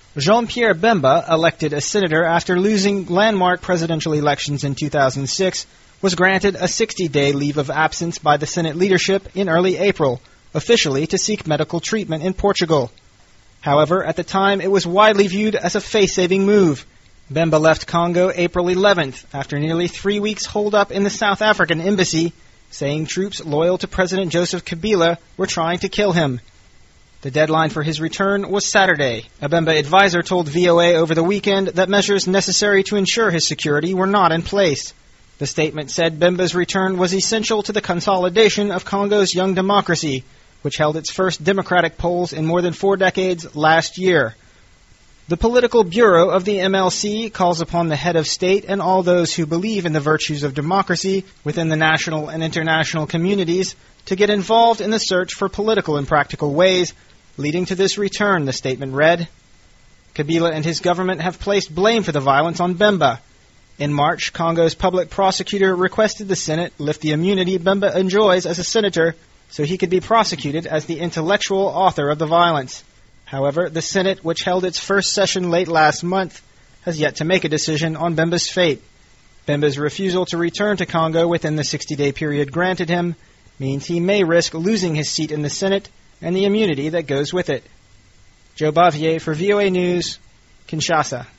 Jean-Pierre Bemba, elected a senator after losing landmark presidential elections in 2006, was granted a 60-day leave of absence by the Senate leadership in early April, officially to seek medical treatment in Portugal. However, at the time, it was widely viewed as a face-saving move. Bemba left Congo April 11th after nearly 3 weeks holed up in the South African embassy, saying troops loyal to President Joseph Kabila were trying to kill him. The deadline for his return was Saturday. A Bemba advisor told VOA over the weekend that measures necessary to ensure his security were not in place. The statement said Bemba's return was essential to the consolidation of Congo's young democracy, which held its first democratic polls in more than 4 decades last year. The Political Bureau of the MLC calls upon the head of state and all those who believe in the virtues of democracy within the national and international communities to get involved in the search for political and practical ways leading to this return, the statement read. Kabila and his government have placed blame for the violence on Bemba. In March, Congo's public prosecutor requested the Senate lift the immunity Bemba enjoys as a senator so he could be prosecuted as the intellectual author of the violence. However, the Senate, which held its first session late last month, has yet to make a decision on Bemba's fate. Bemba's refusal to return to Congo within the 60-day period granted him means he may risk losing his seat in the Senate and the immunity that goes with it. Joe Bavier for VOA News, Kinshasa.